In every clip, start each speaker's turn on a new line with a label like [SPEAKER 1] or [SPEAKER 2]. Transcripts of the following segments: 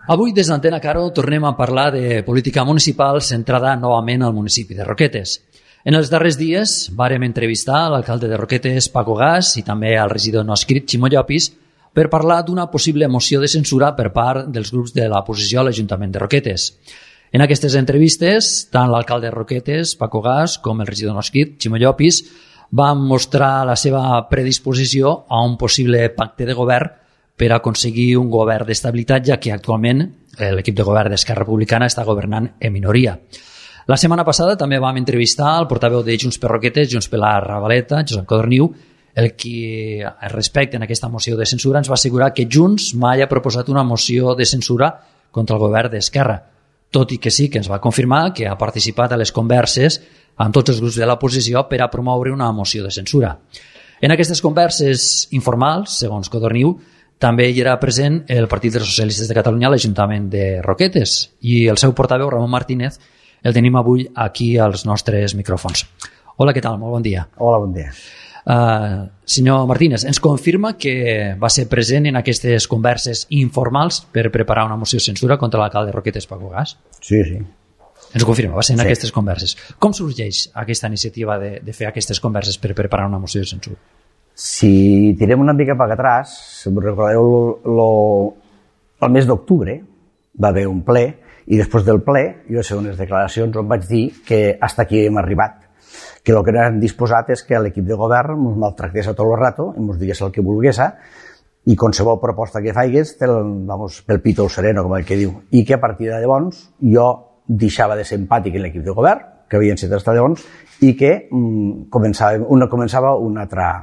[SPEAKER 1] Avui des d'Antena Caro tornem a parlar de política municipal centrada novament al municipi de Roquetes. En els darrers dies vàrem entrevistar l'alcalde de Roquetes, Paco Gas, i també al regidor no escrit, Ximo Llopis, per parlar d'una possible moció de censura per part dels grups de l'oposició a l'Ajuntament de Roquetes. En aquestes entrevistes, tant l'alcalde de Roquetes, Paco Gas, com el regidor no escrit, Ximo Llopis, van mostrar la seva predisposició a un possible pacte de govern per aconseguir un govern d'estabilitat, ja que actualment l'equip de govern d'Esquerra Republicana està governant en minoria. La setmana passada també vam entrevistar el portaveu de Junts per Roquetes, Junts per la Ravaleta, Josep Codorniu, el qui, respecte a aquesta moció de censura, ens va assegurar que Junts mai ha proposat una moció de censura contra el govern d'Esquerra, tot i que sí que ens va confirmar que ha participat a les converses amb tots els grups de l'oposició per a promoure una moció de censura. En aquestes converses informals, segons Codorniu, també hi era present el Partit dels Socialistes de Catalunya a l'Ajuntament de Roquetes i el seu portaveu, Ramon Martínez, el tenim avui aquí als nostres micròfons. Hola, què tal? Molt bon dia.
[SPEAKER 2] Hola, bon dia.
[SPEAKER 1] Senyor Martínez, ens confirma que va ser present en aquestes converses informals per preparar una moció de censura contra l'alcalde de Roquetes, Paco Gas?
[SPEAKER 2] Sí.
[SPEAKER 1] Ens ho confirma, va ser en aquestes converses. Com sorgeix aquesta iniciativa de fer aquestes converses per preparar una moció de censura?
[SPEAKER 2] Si tirem una mica per atrás, si us recordeu, el mes d'octubre va haver un ple i després del ple jo vaig fer unes declaracions on vaig dir que hasta aquí hem arribat, que el que no hem disposat és que l'equip de govern ens maltractés a tot el rato i ens digués el que volgués i qualsevol proposta que faigués pel pito sereno, com el que diu, i que a partir de llavors jo deixava de ser empàtic en l'equip de govern, que havien set hasta llavors, i que començava un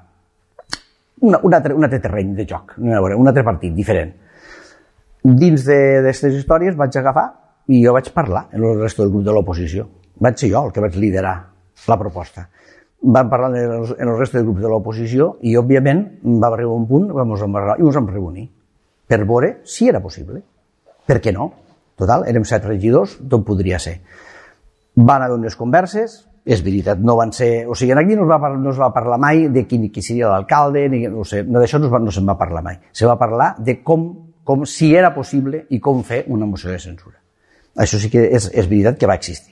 [SPEAKER 2] altre terreny de joc, un altre partit diferent. Dins d'aquestes històries vaig agafar i jo vaig parlar en el resto del grup de l'oposició. Vaig ser jo el que vaig liderar la proposta. Vam parlar en el resto del grup de l'oposició i, òbviament, va arribar un punt i ens vam reunir per veure si era possible. Per què no? Total, érem 7 regidors, tot podria ser. Van haver unes converses, és veritat, no van ser... O sigui, aquí no es va parlar mai de qui seria l'alcalde, no sé, d'això no se'n va parlar mai. Se va parlar de com si era possible i com fer una moció de censura. Això sí que és veritat que va existir.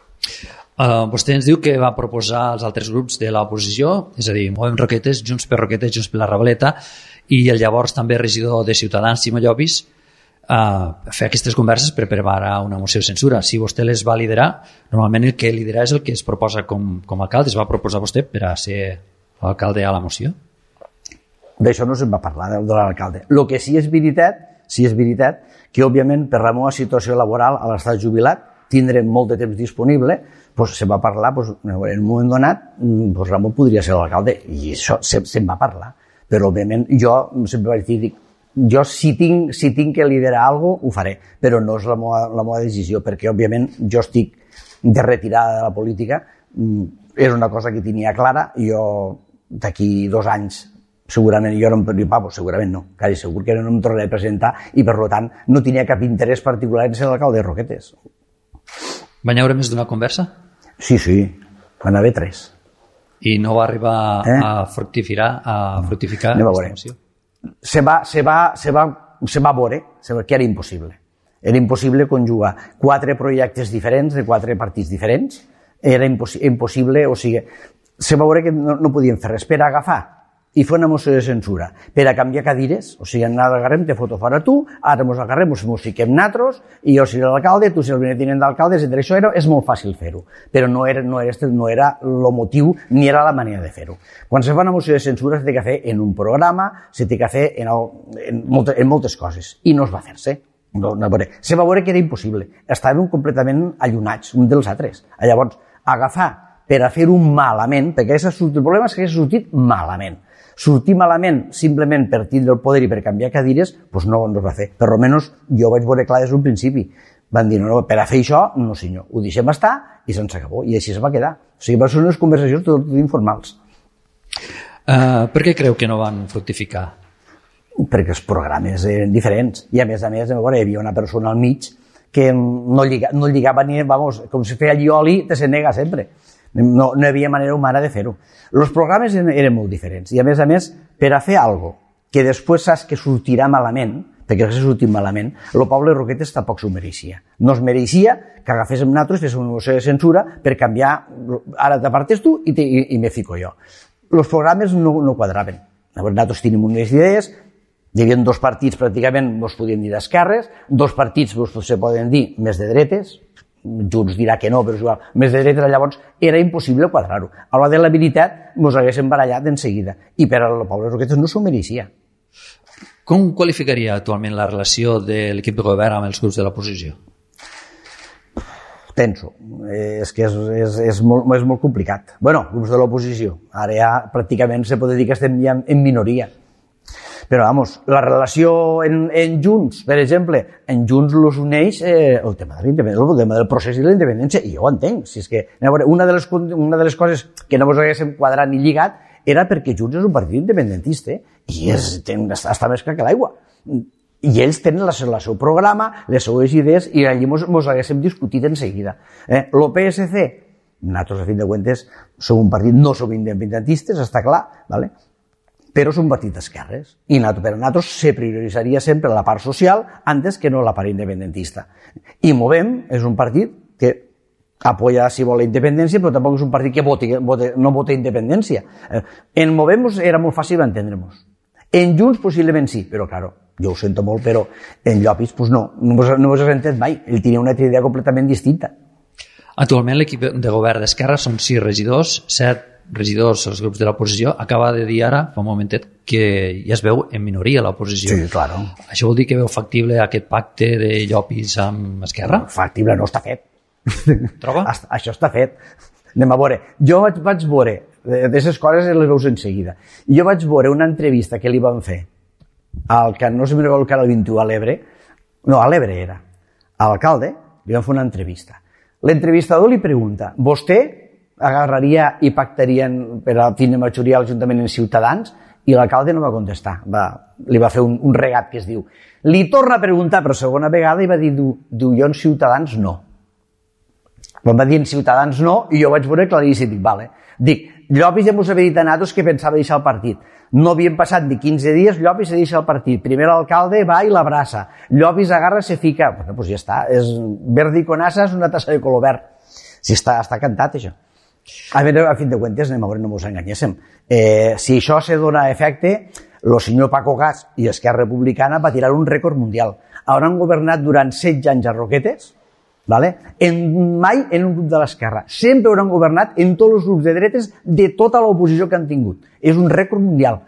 [SPEAKER 1] Vostè ens diu que va proposar als altres grups de l'oposició, és a dir, Movem Roquetes, Junts per Roquetes, Junts per la Ravaleta, i el llavors també regidor de Ciutadans, Ximo Llopis, fer aquestes converses per preparar una moció de censura. Si vostè les va liderar, normalment el que lidera és el que es proposa com a alcalde. Es va proposar vostè per a ser l'alcalde a la moció?
[SPEAKER 2] D'això no se'n va parlar, de l'alcalde. El que sí és veritat, que òbviament per la meva situació laboral a l'estat jubilat tindrem molt de temps disponible, doncs se va parlar, en un moment donat, Ramon podria ser l'alcalde, i això se'n va parlar. Però òbviament jo sempre vaig dir, jo si tinc que liderar alguna cosa ho faré, però no és la meva decisió, perquè òbviament jo estic de retirada de la política, és una cosa que tenia clara, i jo d'aquí 2 anys segurament jo no segurament no, quasi segur que no em tornaré a presentar i per tant no tenia cap interès particular en ser l'alcalde de Roquetes.
[SPEAKER 1] Van haver més d'una conversa?
[SPEAKER 2] Sí, van haver 3.
[SPEAKER 1] I no va arribar a fructificar aquesta moció?
[SPEAKER 2] Se va veure que era impossible. Era impossible conjugar 4 projectes diferents de 4 partits diferents. Era impossible, o sigui, se va veure que no podien fer res per agafar i fer una moció de censura per a canviar cadires, o sigui, ara agarrem, te foto fora tu, ara ens agarrem, ens fiquem natros, i jo seré l'alcalde, tu seràs el tinent d'alcalde, etc. Això és molt fàcil fer-ho, però no era el motiu ni era la manera de fer-ho. Quan se fa una moció de censura s'ha de fer en un programa, s'ha de fer en moltes coses, i no es va fer-se. Se va veure que era impossible, estàvem completament allunats un dels altres. Llavors, agafar per a fer-ho malament, perquè el problema és que s'ha sortit malament. Sortir malament simplement per tindre el poder i per canviar cadires, doncs no es va fer. Per almenys jo vaig veure clar des d'un principi. Van dir, no, per a fer això, no senyor, ho deixem estar i se'ns acabó. I així es va quedar. O sigui, van ser unes conversacions tot informals.
[SPEAKER 1] Per què creu que no van fructificar?
[SPEAKER 2] Perquè els programes eren diferents. I a més, hi havia una persona al mig que no lligava ni, com si feia allioli, te se nega sempre. No hi havia manera humana de fer-ho. Els programes eren molt diferents i a més, per a fer alguna cosa que després saps que sortirà malament, perquè s'ha sortit malament, el poble de Roquetes tampoc s'ho mereixia. No es mereixia que agaféssim nosaltres, féssim una moció de censura per canviar, ara t'apartes tu i me fico jo. Els programes no quadraven. Nosaltres tenim unes idees, hi havia dos partits pràcticament, ens podien dir d'esquerres, dos partits se poden dir més de dretes, Junts dirà que no, però és igual, més de dretes, llavors era impossible quadrar-ho. A l'hora de la veritat ens haguéssim barallat en seguida, i per al poble de Roquetes no s'ho mereixia.
[SPEAKER 1] Com qualificaria actualment la relació de l'equip de govern amb els grups de l'oposició?
[SPEAKER 2] Tenso. És que és molt complicat. Bueno, grups de l'oposició. Ara ja pràcticament se pot dir que estem ja en minoria. Però, vamos, la relació en Junts, per exemple, en Junts els uneix el tema de l'independència, el tema del procés i la independència, i jo ho entenc. Si és que, una de les coses que no ens haguéssim quadrat ni lligat era perquè Junts és un partit independentista i està més clar que l'aigua. I ells tenen el seu programa, les seues idees, i allí ens haguéssim discutit en seguida. El PSC, nosaltres, a fin de comptes, som un partit, no som independentistes, està clar, ¿vale? Però és un partit d'esquerres. I per a nosaltres se prioritzaria sempre la part social antes que no la part independentista. I Movem és un partit que apoya, si vol, la independència, però tampoc és un partit que no vota independència. En Movem era molt fàcil entendre-nos. En Junts possiblement sí, però, claro, jo ho sento molt, però en Llopis, pues no us has entès mai. Ell tenia una altra idea completament distinta.
[SPEAKER 1] Actualment l'equip de govern d'Esquerra són 6 regidors, 7 regidors als grups de l'oposició. Acaba de dir ara, fa un momentet, que ja es veu en minoria l'oposició.
[SPEAKER 2] Sí, claro.
[SPEAKER 1] Això vol dir que veu factible aquest pacte de Llopis amb Esquerra?
[SPEAKER 2] Factible no està fet.
[SPEAKER 1] Troba?
[SPEAKER 2] Això està fet. Anem a veure. Jo vaig veure, d'aquestes coses les veus en seguida. Jo vaig veure una entrevista que li van fer al que no sé si el Canal 21 a l'Ebre, no, a l'Ebre era, a l'alcalde, li van fer una entrevista. L'entrevistador li pregunta, vostè agarraria i pactarien per a tindre majoria a l'Ajuntament en Ciutadans? I l'alcalde no va contestar, li va fer un regat que es diu. Li torna a preguntar per segona vegada i va dir, jo en Ciutadans no. Quan va dir en Ciutadans no, i jo vaig veure claríssim, dic, Llopis ja m'ho havia dit a nosaltres que pensava deixar el partit. No havien passat ni 15 dies, Llopis se deixa el partit. Primer l'alcalde va i l'abraça. Llopis agarra, se fica. Bueno, doncs ja està, és verdi con asas, una tassa de color verd. Si està cantat, això. A veure, a fin de comptes, anem a veure, no ens enganyéssim. Si això se dona efecte, el senyor Paco Gas i Esquerra Republicana va tirar un rècord mundial. Hauran governat durant 16 anys a Roquetes, mai en un grup de l'esquerra. Sempre hauran governat en tots els grups de dretes de tota l'oposició que han tingut. És un rècord mundial.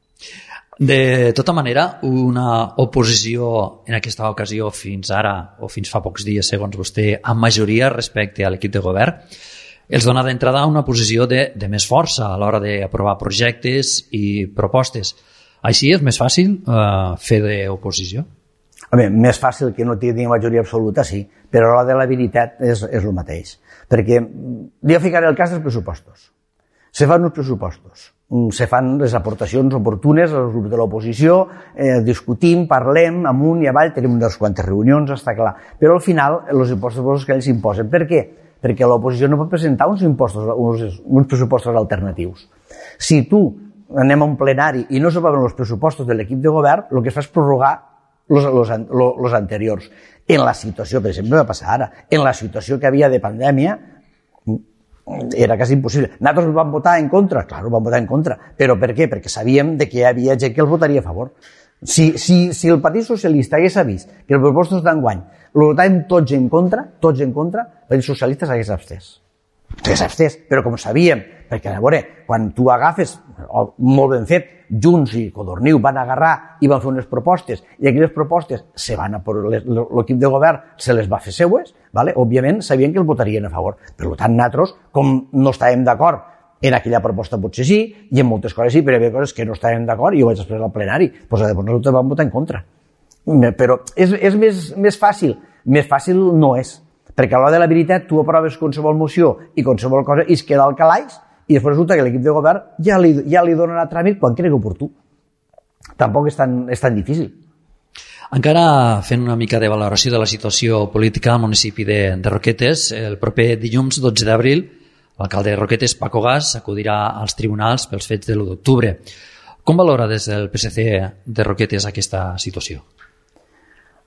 [SPEAKER 1] De tota manera, una oposició en aquesta ocasió fins ara, o fins fa pocs dies, segons vostè, amb majoria respecte a l'equip de govern, els dona d'entrada una posició de més força a l'hora d'aprovar projectes i propostes. Així és més fàcil fer d'oposició?
[SPEAKER 2] Més fàcil que no tingui majoria absoluta, sí, però a l'hora de la veritat és el mateix. Perquè jo ficaré el cas dels pressupostos. Se fan uns pressupostos, se fan les aportacions oportunes als grups de l'oposició, discutim, parlem, amunt i avall, tenim unes quantes reunions, està clar. Però al final, els impostos que ells imposen. Per què? Perquè l'oposició no pot presentar uns pressupostos alternatius. Si tu anem a un plenari i no s'aproven els pressupostos de l'equip de govern, el que es fa és prorrogar els anteriors. En la situació, per exemple, va passar ara, en la situació que havia de pandèmia, era quasi impossible. Nosaltres vam votar en contra? Clar, vam votar en contra. Però per què? Perquè sabíem que hi havia gent que el votaria a favor. Si el Partit Socialista hagués vist que els pressupostos d'enguany el votàvem tots en contra, el Partit Socialista s'hagués abstès. Però com sabíem, perquè a veure, quan tu agafes, molt ben fet, Junts i Codorniu van agarrar i van fer unes propostes, i aquelles propostes l'equip de govern se les va fer seues, òbviament sabien que el votarien a favor. Per tant, nosaltres, com no estàvem d'acord en aquella proposta potser sí, i en moltes coses sí, però hi havia coses que no estàvem d'acord i ho vaig expressar al plenari, doncs nosaltres vam votar en contra. Però és més fàcil no és, perquè a l'hora de la veritat tu aproves qualsevol moció i qualsevol cosa i es queda al calaix i després resulta que l'equip de govern ja li donen a tràmit quan cregui oportú. Tampoc és tan difícil.
[SPEAKER 1] Encara fent una mica de valoració de la situació política al municipi de Roquetes, el proper dilluns 12 d'abril l'alcalde de Roquetes, Paco Gas, acudirà als tribunals pels fets de l'1 d'octubre. Com valora des del PSC de Roquetes aquesta situació?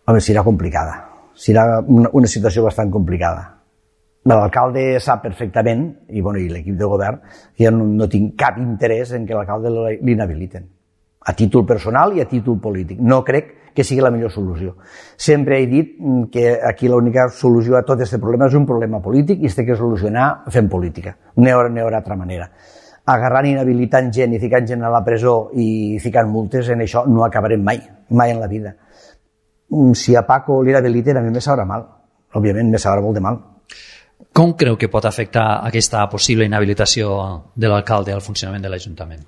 [SPEAKER 2] Home, serà complicada. Serà una situació bastant complicada. L'alcalde sap perfectament, i l'equip de govern, que jo no tinc cap interès en que l'alcalde l'inhabiliten. A títol personal i a títol polític. No crec que sigui la millor solució. Sempre he dit que aquí l'única solució a tot aquest problema és un problema polític i es té que solucionar fent política. No hi haurà altra manera. Agarrant i inhabilitant gent i ficant gent a la presó i ficant multes, en això no acabarem mai en la vida. Si a Paco l'inhabiliten, a mi me sabrà mal. Òbviament, me sabrà molt de mal.
[SPEAKER 1] Com creu que pot afectar aquesta possible inhabilitació de l'alcalde al funcionament de l'Ajuntament?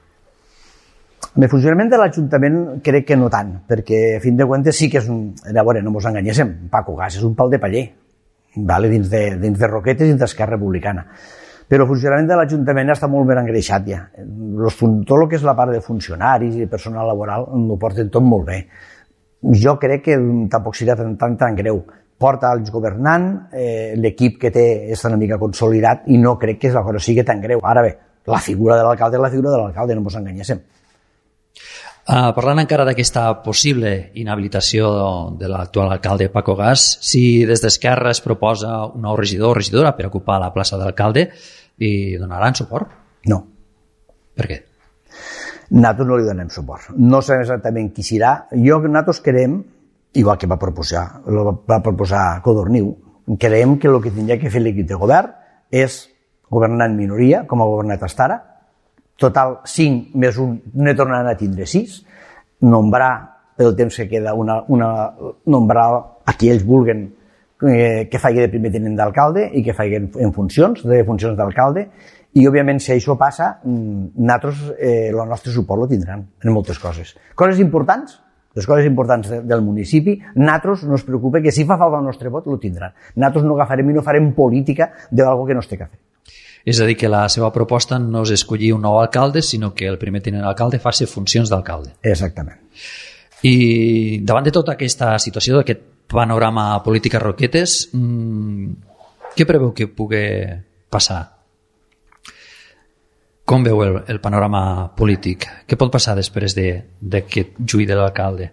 [SPEAKER 2] El funcionament de l'Ajuntament crec que no tant, perquè a fin de comptes sí que és un... A veure, no ens enganyéssim, Paco Gas és un pal de paller, dins de Roquetes i dins d'Esquerra Republicana. Però el funcionament de l'Ajuntament està molt ben engreixat ja. Tot el que és la part de funcionaris i personal laboral ho porten tot molt bé. Jo crec que tampoc serà tan greu. Porta els governant, l'equip que té és una mica consolidat i no crec que la cosa sigui tan greu. Ara bé, la figura de l'alcalde és la figura de l'alcalde, no ens enganyéssim.
[SPEAKER 1] Parlant encara d'aquesta possible inhabilitació de l'actual alcalde Paco Gas, si des d'Esquerra es proposa un nou regidor o regidora per ocupar la plaça d'alcalde, li donaran suport?
[SPEAKER 2] No.
[SPEAKER 1] Per què?
[SPEAKER 2] Nosaltres no li donem suport. No sabem exactament qui serà. Nosaltres creiem, igual que va proposar Codorniu, creiem que el que tindria que fer l'equip de govern és governar en minoria, com ha governat fins ara, total 5 més 1 ne tornaran a tindre 6, nombrar el temps que queda nombrar a qui ells vulguen que faci de primer tinent d'alcalde i que faci en funcions d'alcalde, i òbviament si això passa nosaltres el nostre suport lo tindran en moltes coses. Coses importants, les coses importants del municipi, nosaltres no es preocupa que si fa falta el nostre vot lo tindran. Nosaltres no agafarem i no farem política d'algo que no es té que fer.
[SPEAKER 1] És a dir, que la seva proposta no és escollir un nou alcalde, sinó que el primer tinent d'alcalde faci funcions d'alcalde.
[SPEAKER 2] Exactament.
[SPEAKER 1] I davant de tota aquesta situació, d'aquest panorama polític a Roquetes, què preveu que pugui passar? Com veu el panorama polític? Què pot passar després d'aquest juí de l'alcalde?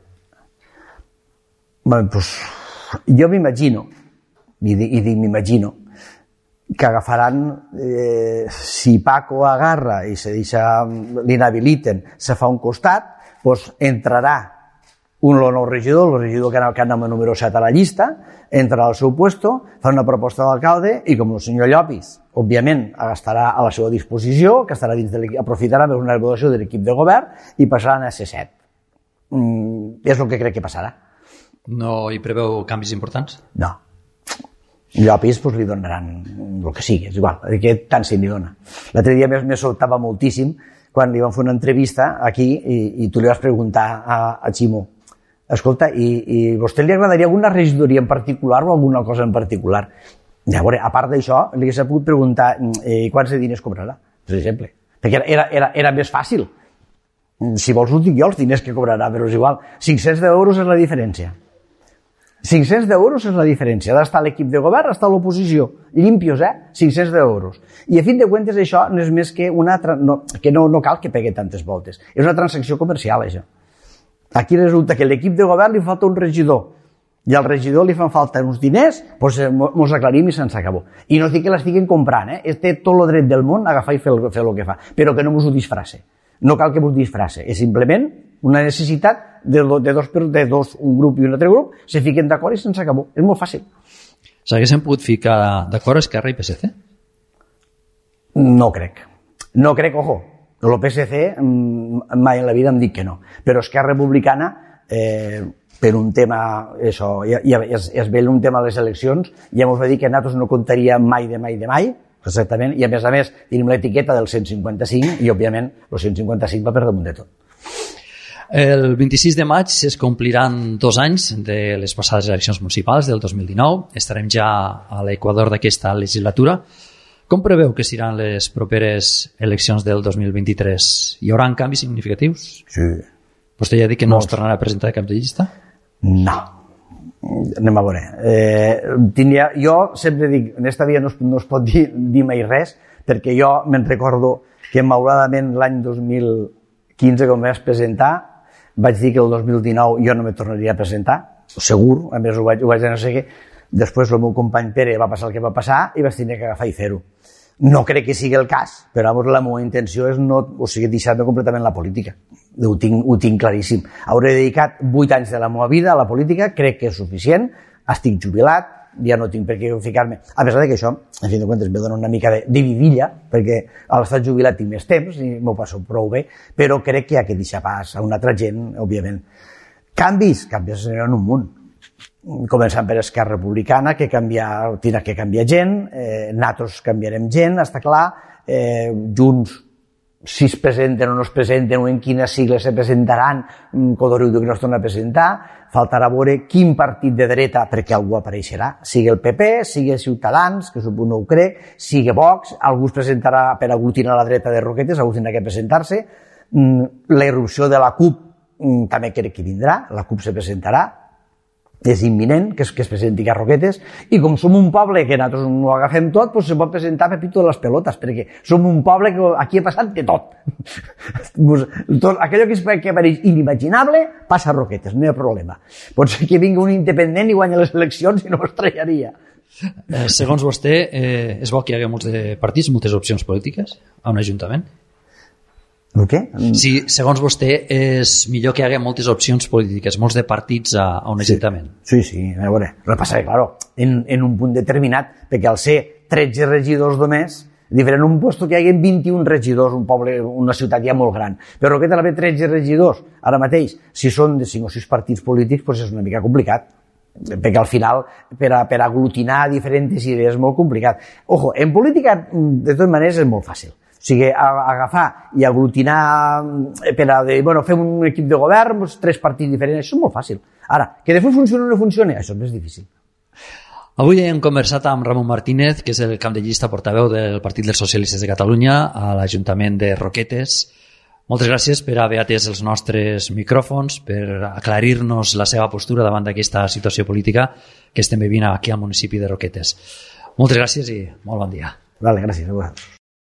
[SPEAKER 2] Bé, doncs, jo m'imagino, i dic m'imagino, que agafaran, si Paco agarra i se deixa, l'inhabiliten, se fa un costat, doncs entrarà un nou regidor, el regidor que ha anat número 7 a la llista, entrarà al seu puesto, fa una proposta d'alcalde i com el senyor Llopis, òbviament, estarà a la seva disposició, que estarà dins de l'equip, aprofitarà una votació de l'equip de govern i passaran a ser 7. És el que crec que passarà.
[SPEAKER 1] No hi preveu canvis importants?
[SPEAKER 2] No. Llopis doncs, li donaran el que sigui, és igual, aquest tant se li dona. L'altre dia me soltava moltíssim quan li van fer una entrevista aquí i tu li vas preguntar a Ximo, escolta, i a vostè li agradaria alguna regidoria en particular o alguna cosa en particular? Llavors, a part d'això, li hagués pogut preguntar quants de diners cobrarà, per exemple, perquè era més fàcil. Si vols ho dic jo, els diners que cobrarà, però és igual. 500 euros és la diferència. 500 euros és la diferència d'estar a l'equip de govern, estar a l'oposició, limpios, 500 euros. I a fin de comptes això no és més que que no cal que pegue tantes voltes. És una transacció comercial, això. Aquí resulta que a l'equip de govern li falta un regidor i al regidor li fan falta uns diners, doncs mos aclarim i se'ns acabó. I no dic que l'estiguin comprant, té tot el dret del món a agafar i fer el que fa, però que no mos ho disfrace. No cal que mos disfrace, és simplement una necessitat de dos, un grup i un altre grup, se fiquen d'acord i se'ns acabó. És molt fàcil.
[SPEAKER 1] S'haguessin pogut ficar d'acord Esquerra i PSC?
[SPEAKER 2] No crec. No crec, ojo. El PSC mai en la vida em dic que no. Però Esquerra Republicana, per un tema, això, es ve un tema de les eleccions, ja ens va dir que nosaltres no comptaríem mai, exactament, i a més tenim l'etiqueta del 155 i, òbviament, el 155 va per damunt de tot.
[SPEAKER 1] El 26 de maig es compliran 2 anys de les passades eleccions municipals del 2019. Estarem ja a l'equador d'aquesta legislatura. Com preveu que seran les properes eleccions del 2023? Hi haurà canvis significatius?
[SPEAKER 2] Sí.
[SPEAKER 1] Vostè ja ha dit que no es tornarà a presentar de cap de llista?
[SPEAKER 2] No. Anem a veure. Jo sempre dic, en esta vida no es pot dir mai res, perquè jo me'n recordo que malauradament l'any 2015, quan vaig presentar, vaig dir que el 2019 jo no me tornaria a presentar, segur, a més ho vaig no sé què. Després el meu company Pere va passar el que va passar i vaig tenir que agafar i fer-ho. No crec que sigui el cas, però la meva intenció és deixar-me completament la política. Ho tinc claríssim. Hauré dedicat 8 anys de la meva vida a la política, crec que és suficient, estic jubilat, ja no tinc per què ficar-me. A pesar que això, en fi de comptes, me dona una mica de vidilla, perquè a l'estat jubilat tinc més temps i m'ho passo prou bé, però crec que hi ha que deixar pas a una altra gent, òbviament. Canvis en un munt. Començant per Esquerra Republicana, que tindrà que canviar gent, nosaltres canviarem gent, està clar, Junts, si es presenten o no es presenten, o en quines sigles se presentaran, Codoreu diu que no es torna a presentar, faltarà veure quin partit de dreta, perquè algú apareixerà, sigui el PP, sigui Ciutadans, que no ho crec, sigui Vox, algú es presentarà per aglutinar la dreta de Roquetes, algú tindrà que presentar-se, la irrupció de la CUP també crec que vindrà, la CUP se presentarà, és imminent que es presenti a Roquetes, i com som un poble que nosaltres no ho agafem tot, doncs se pot presentar Pepito de les pelotes, perquè som un poble que aquí ha passat de tot. Aquello que pareix inimaginable passa a Roquetes, no hi ha problema. Pot ser que vingui un independent i guanya les eleccions i no estranyaria.
[SPEAKER 1] Segons vostè, és bo que hi hagi molts de partits, moltes opcions polítiques a un ajuntament?
[SPEAKER 2] El què?
[SPEAKER 1] Si, segons vostè, és millor que hi hagi moltes opcions polítiques, molts de partits a un ajuntament.
[SPEAKER 2] Sí, a veure, el que passa és que, claro, en un punt determinat, perquè al ser 13 regidors només, diferent un lloc que hi hagi 21 regidors, un poble, una ciutat ja molt gran. Però que també 13 regidors, ara mateix, si són de 5 o 6 partits polítics, doncs és una mica complicat, perquè al final, per aglutinar diferents idees és molt complicat. Ojo, en política, de totes maneres, és molt fàcil. O sigui, agafar i aglutinar per a dir, bueno, fem un equip de govern, 3 partits diferents, això és molt fàcil. Ara, que després funcioni o no funcioni, això és més difícil.
[SPEAKER 1] Avui hem conversat amb Ramon Martínez, que és el cap de llista portaveu del Partit dels Socialistes de Catalunya a l'Ajuntament de Roquetes. Moltes gràcies per haver atès els nostres micròfons, per aclarir-nos la seva postura davant d'aquesta situació política que estem vivint aquí al municipi de Roquetes. Moltes gràcies i molt bon dia.
[SPEAKER 2] Vale, gràcies a vosaltres.